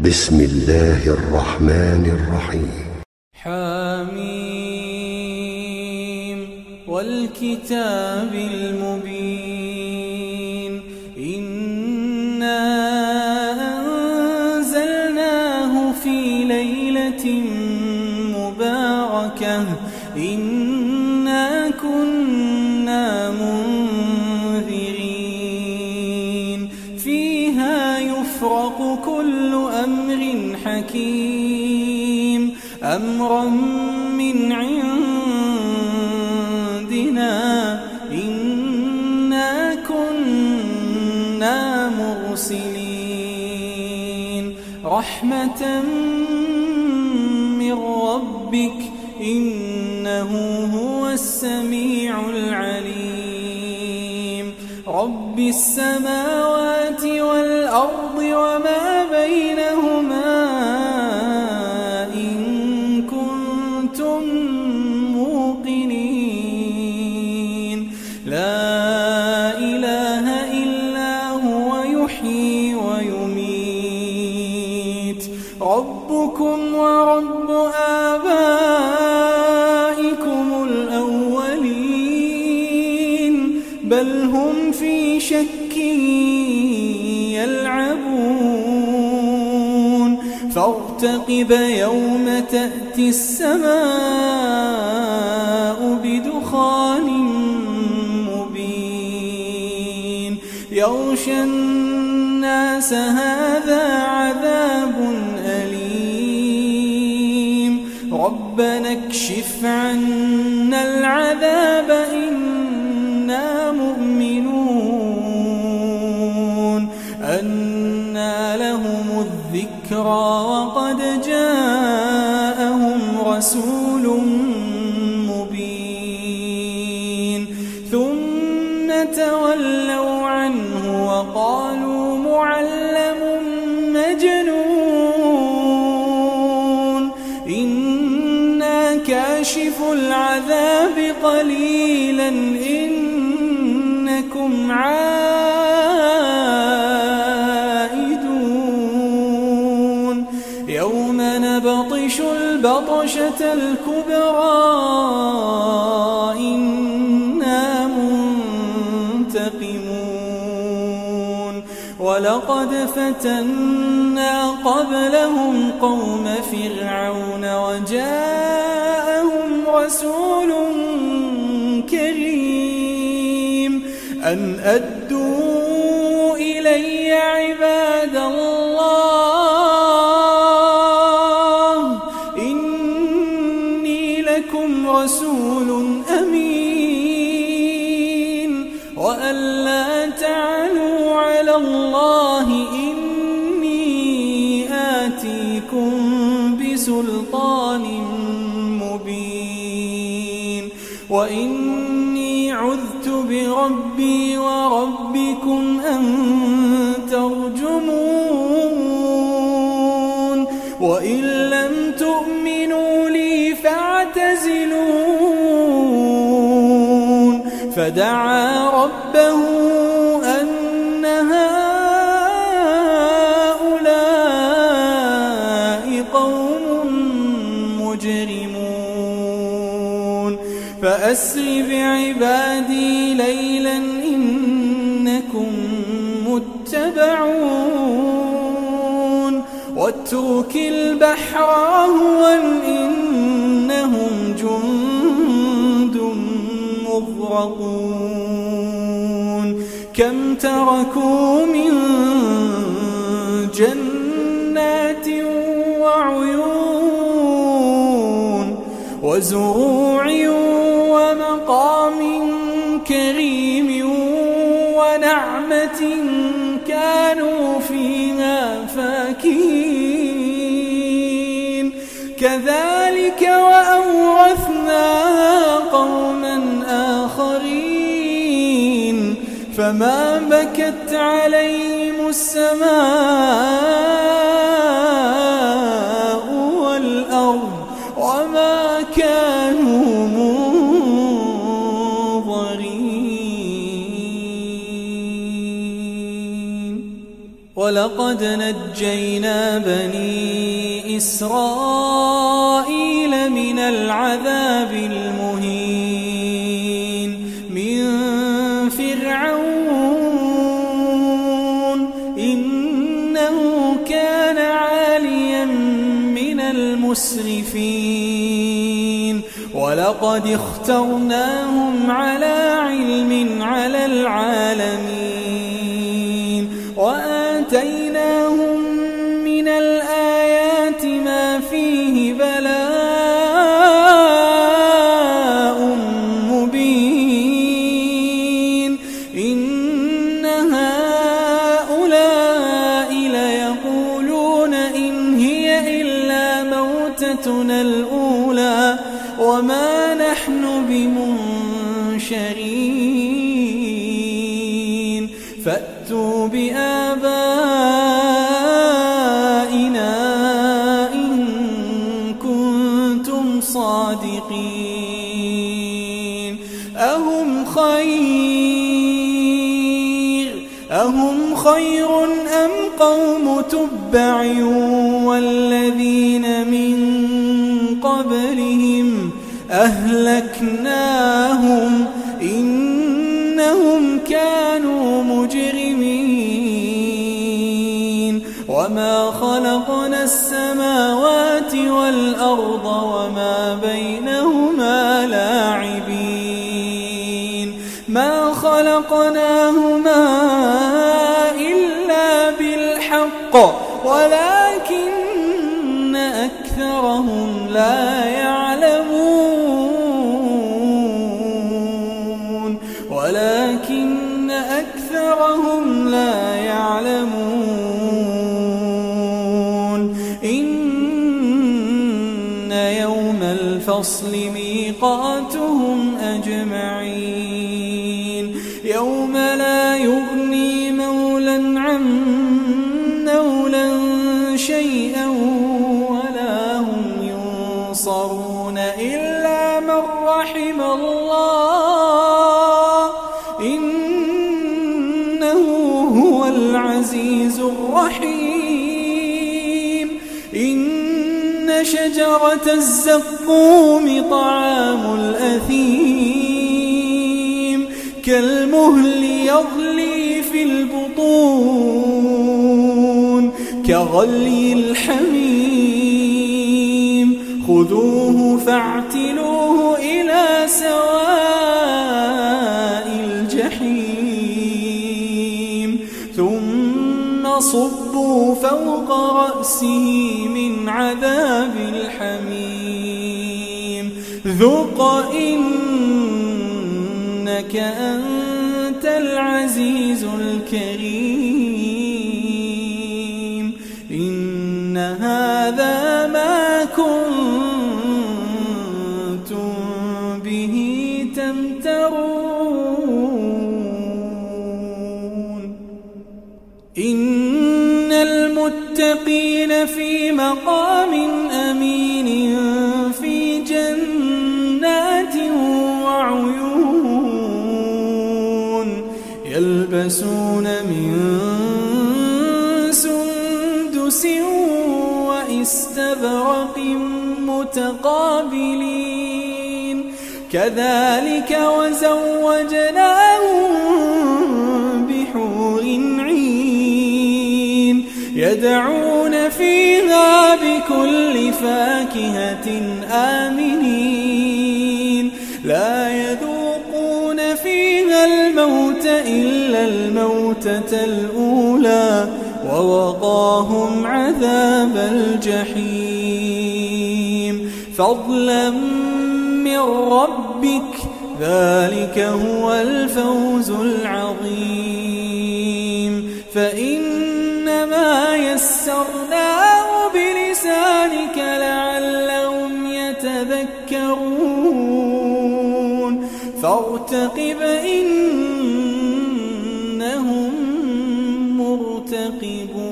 بسم الله الرحمن الرحيم. حميم والكتاب المبين إنا أنزلناه في ليلة مباركة إنا كنا منذرين فيها يفرق كل أمر حكيم أمرا من عندنا إنا كنا مرسلين رحمة من ربك إنه هو السميع العليم رب السماوات والأرض وما بينهما إن كنتم موقنين لا إله إلا هو يحيي ويميت ربكم ورب آبائكم الأولين بل هم في شك يلعبون فارتقب يوم تأتي السماء بدخان مبين يغشى الناس هذا عذاب أليم ربنا اكشف عنا العذاب إنا مؤمنون أنى لهم الذكرى وقد جاءهم رسول مبين ثم تولوا عنه وقالوا معلم مجنون إنا كاشف العذاب قليلا إنكم عائدون يوم نبطش البطشة الكبرى إنا منتقمون ولقد فتنا قبلهم قوم فرعون وجاءهم رسول كريم أن أدوا إلي عباد الله إني لكم رسول أمين وأن لا تعلوا على الله إني آتيكم بسلطان مبين وإني عذت بربي وربكم أن ترجمون وإن لم تؤمنوا لي فاعتزلون فدعا ربه أن هؤلاء قوم مجرمون فأسر بعبادي ليلا إنكم متبعون واترك البحر رهوا إنهم جند مغرقون كم تركوا من جنات وعيون وزروع ومقام كريم ونعمة كانوا فيها فاكهين كذلك وأورثناها قوما آخرين فما بكت عليهم السماء والأرض وما كانوا منظرين ولقد نجينا بني إسرائيل من العذاب المهين من فرعون إنه كان عاليا من المسرفين ولقد اخترناهم على علم على العالمين وآتيناهم من الآيات ما فيه بلاء مبين إن هؤلاء ليقولون إن هي إلا موتتنا الأولى وما نحن بمنشرين فأتوا بآبائنا إن كنتم صادقين أهم خير أم قوم تبع والذين من قبلهم أهلكناهم إنهم كانوا مجرمين وما خلقنا السماوات والأرض وما بينهما لاعبين ما خلقناهما إلا بالحق ولكن أكثرهم لا يعلمون إن يوم الفصل ميقاتهم أجمعين يوم لا يغني مولا عن مولا شيئا ولا هم ينصرون إلا من رحم الله إنه هو العزيز الرحيم إن شجرة الزقوم طعام الأثيم كالمهل يغلي في البطون كغلي الحميم خذوه فاعتلوه إلى سواء الجحيم ثم صبوا فوق رأسه من عذاب الحميم ذق إنك أنت العزيز الكريم إن هذا ما كنتم به تمترون إن المتقين في مقام أمين في جنات وعيون يلبسون من سندس واستبرق متقابلين كذلك وزوجناهم بحور عين يدعون فيها بكل فاكهة آمنين لا يذوقون فيها الموت إلا الموتة الأولى ووقاهم عذاب الجحيم فضلا من ربك ذلك هو الفوز العظيم فإنما يسرناه بلسانك لعلهم يتذكرون فارتقب إنهم مرتقبون